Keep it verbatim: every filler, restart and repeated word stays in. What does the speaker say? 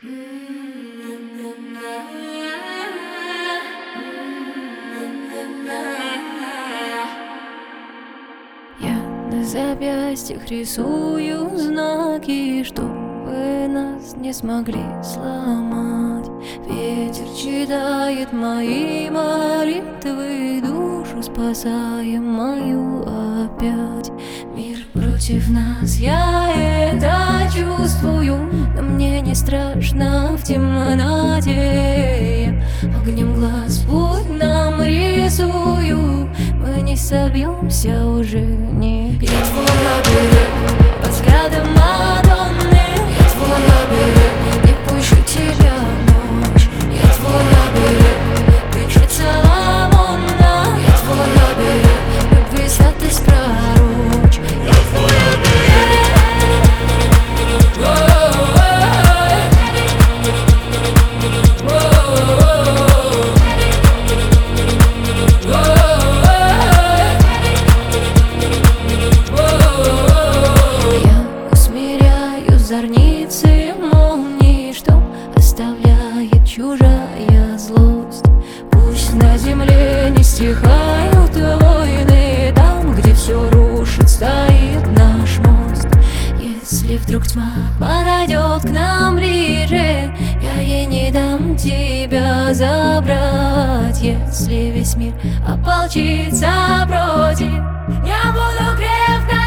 Я на запястьях рисую знаки, чтобы нас не смогли сломать. Ветер читает мои молитвы, душу спасая мою опять. Мир против нас, я это чувствую, но мне не страшно в темноте. Я огнем глаз путь нам рисую, мы не собьемся уже нигде. Я твой лабиринт, под взглядом Мадонны. Я твой лабиринт, не пущу тебя ночь. Я твой лабиринт, кричит Соломона. Я твой лабиринт, любви святость пророчь. Я твой лабиринт. Зорницы молнии, что оставляет чужая злость. Пусть на земле не стихают войны, там, где все рушит, стоит наш мост. Если вдруг тьма подойдет к нам ближе, я ей не дам тебя забрать. Если весь мир ополчится против, я буду крепко